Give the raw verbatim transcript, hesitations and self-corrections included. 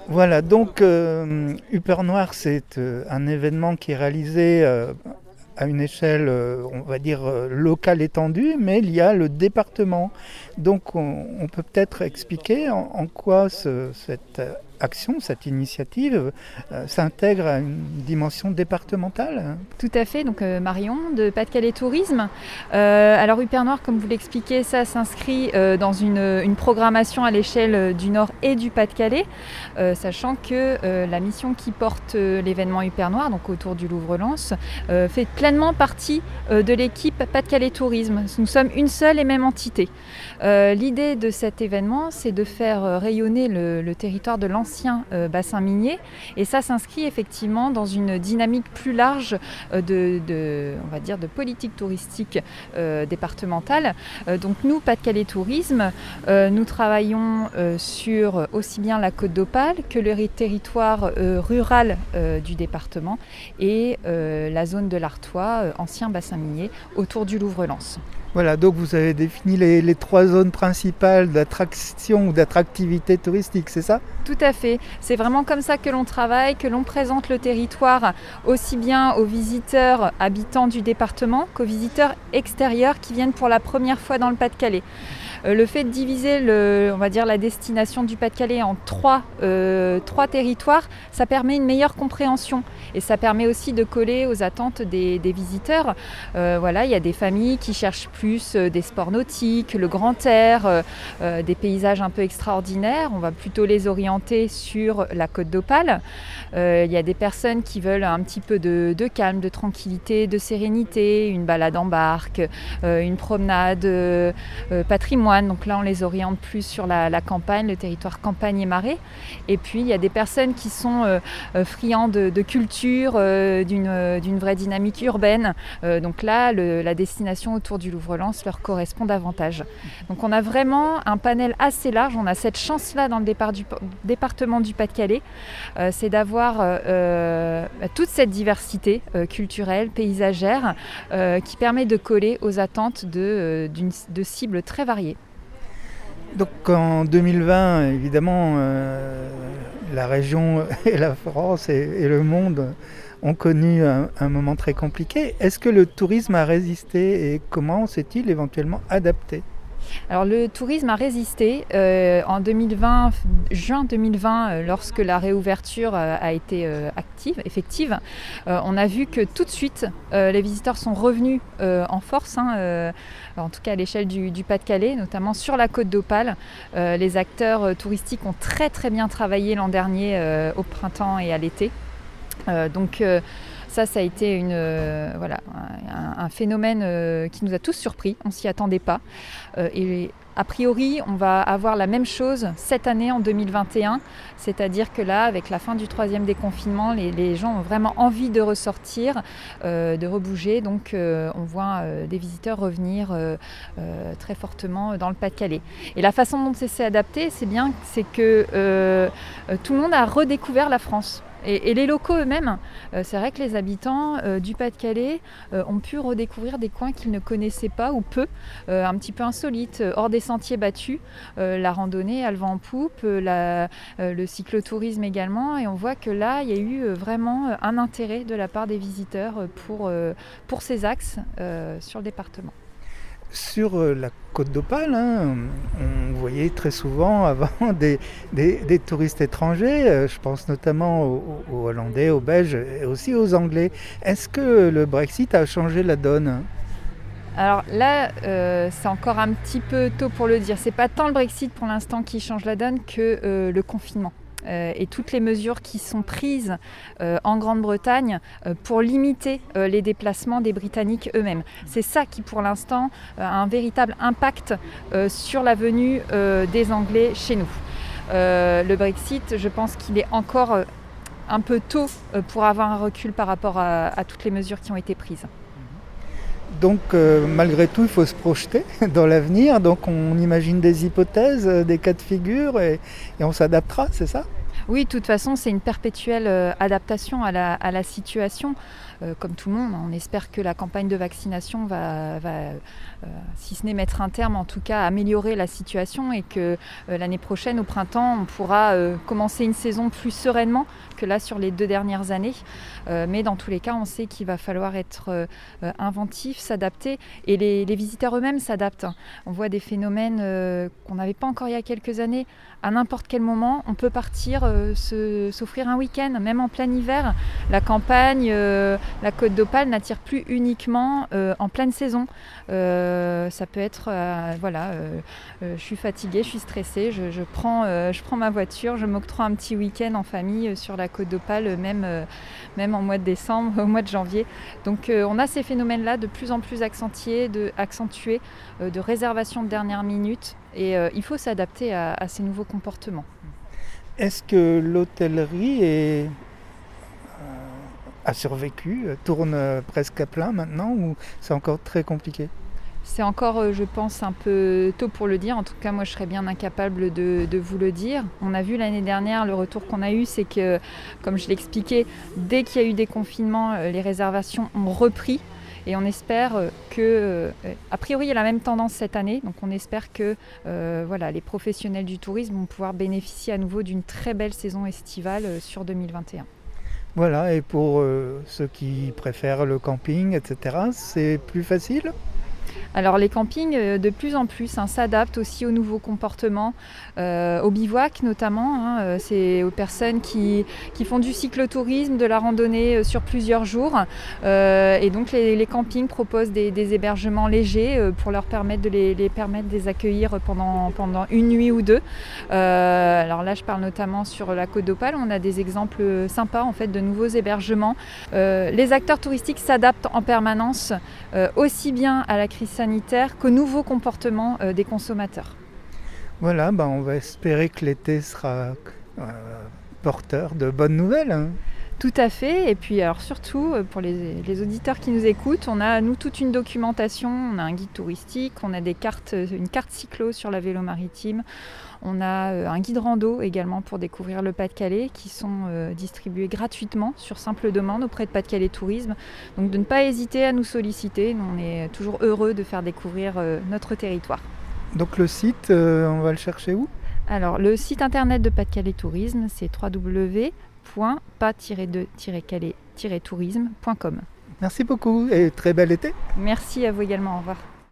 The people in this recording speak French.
Voilà, donc euh, Huppert Noir, c'est euh, un événement qui est réalisé euh, à une échelle, euh, on va dire, euh, locale étendue, mais il y a le département. Donc on, on peut peut-être expliquer en, en quoi ce- cette euh, action, cette initiative euh, s'intègre à une dimension départementale. Tout à fait, donc euh, Marion de Pas-de-Calais Tourisme. Euh, alors Huppert Noir, comme vous l'expliquez, ça s'inscrit euh, dans une, une programmation à l'échelle du Nord et du Pas-de-Calais, euh, sachant que euh, la mission qui porte euh, l'événement Huppert Noir, donc autour du Louvre-Lens, euh, fait pleinement partie euh, de l'équipe Pas-de-Calais Tourisme. Nous sommes une seule et même entité. Euh, l'idée de cet événement, c'est de faire euh, rayonner le, le territoire de l'ancien euh, bassin minier, et ça s'inscrit effectivement dans une dynamique plus large De, de, on va dire de politique touristique euh, départementale. Euh, donc nous, Pas-de-Calais Tourisme, euh, nous travaillons euh, sur aussi bien la Côte d'Opale que le territoire euh, rural euh, du département et euh, la zone de l'Artois, euh, ancien bassin minier, autour du Louvre-Lens. Voilà, donc vous avez défini les, les trois zones principales d'attraction ou d'attractivité touristique, c'est ça ? Tout à fait. C'est vraiment comme ça que l'on travaille, que l'on présente le territoire aussi bien aux visiteurs habitants du département qu'aux visiteurs extérieurs qui viennent pour la première fois dans le Pas-de-Calais. Euh, le fait de diviser le, on va dire, la destination du Pas-de-Calais en trois, euh, trois territoires, ça permet une meilleure compréhension et ça permet aussi de coller aux attentes des, des visiteurs. Euh, voilà, il y a des familles qui cherchent plus euh, des sports nautiques, le grand air, euh, euh, des paysages un peu extraordinaires. On va plutôt les orienter sur la Côte d'Opale. Euh, il y a des personnes qui veulent un petit peu de, de calme, de tranquillité, de sérénité, une balade en barque, euh, une promenade euh, euh, patrimoine. Donc là, on les oriente plus sur la, la campagne, le territoire campagne et marais. Et puis, il y a des personnes qui sont euh, euh, friands de, de culture, euh, d'une, euh, d'une vraie dynamique urbaine. Euh, donc là, le, la destination autour du Louvre-Lens leur correspond davantage. Donc on a vraiment un panel assez large. On a cette chance-là dans le départ du, département du Pas-de-Calais, euh, c'est d'avoir euh, toute cette diversité euh, culturelle, paysagère, euh, qui permet de coller aux attentes de, euh, d'une, de cibles très variées. Donc en deux mille vingt, évidemment, euh, la région et la France et, et le monde ont connu un, un moment très compliqué. Est-ce que le tourisme a résisté et comment s'est-il éventuellement adapté ? Alors le tourisme a résisté euh, en deux mille vingt, juin deux mille vingt, euh, lorsque la réouverture euh, a été euh, active, effective. Euh, on a vu que tout de suite, euh, les visiteurs sont revenus euh, en force, hein, euh, en tout cas à l'échelle du, du Pas-de-Calais, notamment sur la Côte d'Opale. Euh, les acteurs euh, touristiques ont très très bien travaillé l'an dernier euh, au printemps et à l'été. Euh, donc euh, ça, ça a été une, euh, voilà, un, un phénomène euh, qui nous a tous surpris, on ne s'y attendait pas. Euh, et a priori, on va avoir la même chose cette année en deux mille vingt et un, c'est-à-dire que là, avec la fin du troisième déconfinement, les, les gens ont vraiment envie de ressortir, euh, de rebouger. Donc euh, on voit euh, des visiteurs revenir euh, euh, très fortement dans le Pas-de-Calais. Et la façon dont c'est s'est adapté, c'est bien, c'est que euh, tout le monde a redécouvert la France. Et, et les locaux eux-mêmes, euh, c'est vrai que les habitants euh, du Pas-de-Calais euh, ont pu redécouvrir des coins qu'ils ne connaissaient pas ou peu, euh, un petit peu insolites, euh, hors des sentiers battus, euh, la randonnée à le vent en poupe, euh, la, euh, le cyclotourisme également. Et on voit que là, il y a eu euh, vraiment un intérêt de la part des visiteurs pour, euh, pour ces axes euh, sur le département. Sur la Côte d'Opale, hein, on voyait très souvent avant des, des, des touristes étrangers, je pense notamment aux, aux Hollandais, aux Belges et aussi aux Anglais. Est-ce que le Brexit a changé la donne ? Alors là, euh, c'est encore un petit peu tôt pour le dire. C'est pas tant le Brexit pour l'instant qui change la donne que euh, le confinement. Euh, et toutes les mesures qui sont prises euh, en Grande-Bretagne euh, pour limiter euh, les déplacements des Britanniques eux-mêmes. C'est ça qui, pour l'instant, euh, a un véritable impact euh, sur la venue euh, des Anglais chez nous. Euh, le Brexit, je pense qu'il est encore euh, un peu tôt euh, pour avoir un recul par rapport à, à toutes les mesures qui ont été prises. Donc euh, malgré tout, il faut se projeter dans l'avenir. Donc on imagine des hypothèses, des cas de figure et, et on s'adaptera, c'est ça ? Oui, de toute façon, c'est une perpétuelle euh, adaptation à la, à la situation. Euh, comme tout le monde, on espère que la campagne de vaccination va, va euh, si ce n'est mettre un terme, en tout cas améliorer la situation et que euh, l'année prochaine, au printemps, on pourra euh, commencer une saison plus sereinement que là sur les deux dernières années. Euh, mais dans tous les cas, on sait qu'il va falloir être euh, inventif, s'adapter et les, les visiteurs eux-mêmes s'adaptent. On voit des phénomènes euh, qu'on n'avait pas encore il y a quelques années. À n'importe quel moment, on peut partir euh, se, s'offrir un week-end, même en plein hiver. La campagne, euh, la Côte d'Opale n'attire plus uniquement euh, en pleine saison. Euh, ça peut être, euh, voilà, euh, euh, je suis fatiguée, je suis stressée, je, je, prends, euh, je prends ma voiture, je m'octroie un petit week-end en famille euh, sur la Côte d'Opale, même, euh, même en mois de décembre, au mois de janvier. Donc euh, on a ces phénomènes-là de plus en plus accentués, de, accentués, euh, de réservation de dernière minute. Et euh, il faut s'adapter à, à ces nouveaux comportements. Est-ce que l'hôtellerie est, euh, a survécu, tourne presque à plein maintenant ou c'est encore très compliqué ? C'est encore, je pense, un peu tôt pour le dire. En tout cas, moi, je serais bien incapable de, de vous le dire. On a vu l'année dernière, le retour qu'on a eu, c'est que, comme je l'expliquais, dès qu'il y a eu des confinements, les réservations ont repris. Et on espère que, euh, a priori, il y a la même tendance cette année. Donc on espère que euh, voilà, les professionnels du tourisme vont pouvoir bénéficier à nouveau d'une très belle saison estivale euh, sur deux mille vingt et un. Voilà, et pour euh, ceux qui préfèrent le camping, et cetera, c'est plus facile ? Alors les campings, de plus en plus, hein, s'adaptent aussi aux nouveaux comportements, euh, au bivouac notamment. Hein, c'est aux personnes qui, qui font du cyclotourisme, de la randonnée sur plusieurs jours. Euh, et donc les, les campings proposent des, des hébergements légers euh, pour leur permettre de les, les permettre de les accueillir pendant, pendant une nuit ou deux. Euh, alors là, je parle notamment sur la Côte d'Opale. On a des exemples sympas en fait, de nouveaux hébergements. Euh, les acteurs touristiques s'adaptent en permanence, euh, aussi bien à la crise sanitaire qu'aux nouveaux comportements euh, des consommateurs. Voilà, ben on va espérer que l'été sera euh, porteur de bonnes nouvelles. Hein. Tout à fait, et puis alors surtout pour les, les auditeurs qui nous écoutent, on a nous toute une documentation, on a un guide touristique, on a des cartes, une carte cyclo sur la vélo maritime, on a un guide rando également pour découvrir le Pas-de-Calais qui sont euh, distribués gratuitement sur simple demande auprès de Pas-de-Calais Tourisme. Donc de ne pas hésiter à nous solliciter, nous, on est toujours heureux de faire découvrir euh, notre territoire. Donc le site, euh, on va le chercher où ? Alors le site internet de Pas-de-Calais Tourisme, c'est w w w point pas tiret de tiret calais tiret tourisme point com. Merci beaucoup et très bel été. Merci à vous également, au revoir.